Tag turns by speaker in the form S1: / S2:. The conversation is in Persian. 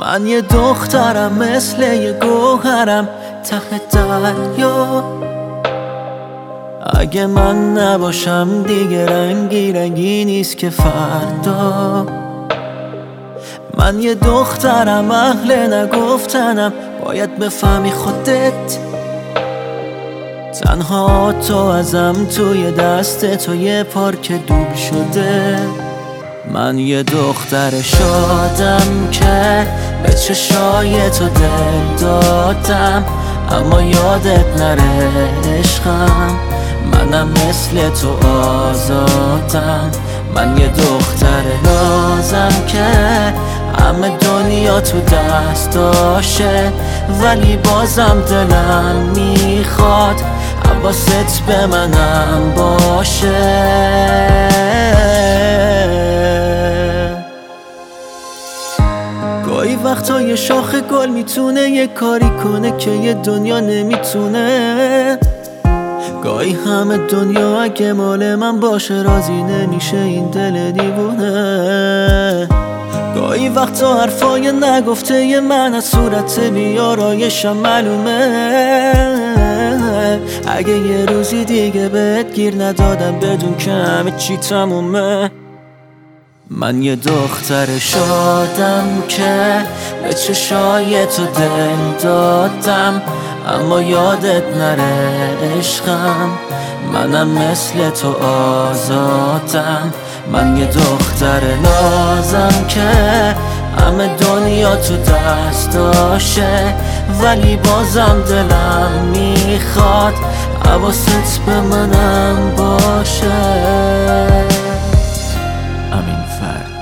S1: من یه دخترم مثل یه گوهرم ته دریا. اگه من نباشم دیگه رنگی نیست که فردا. من یه دخترم اهل نگفتنم، باید بفهمی خودت. تنها تو ازم توی دست تو یه پارک دوب شده. من یه دختر شادم که به چشای تو دل دادم، اما یادت نره عشقم، منم مثل تو آزادم. من یه دختر نازم که همه دنیا تو دستاشه، ولی بازم دلم میخواد حواست به منم باشه. گاهی وقتا یه شاخ گل میتونه یه کاری کنه که یه دنیا نمیتونه. گاهی همه دنیا اگه مال من باشه راضی نمیشه این دل دیوونه. گاهی وقتا حرفای نگفته ی من از صورت بیارایشم معلومه. اگه یه روزی دیگه بهت گیر ندادم بدون که همه چی تمومه. من یه دختر شادم که به چشای تو دل دادم، اما یادت نره عشقم، منم مثل تو آزادم. من یه دختر نازم که همه دنیا تو دستاشه، ولی بازم دلم میخواد حواست به منم باشه. امین فرد.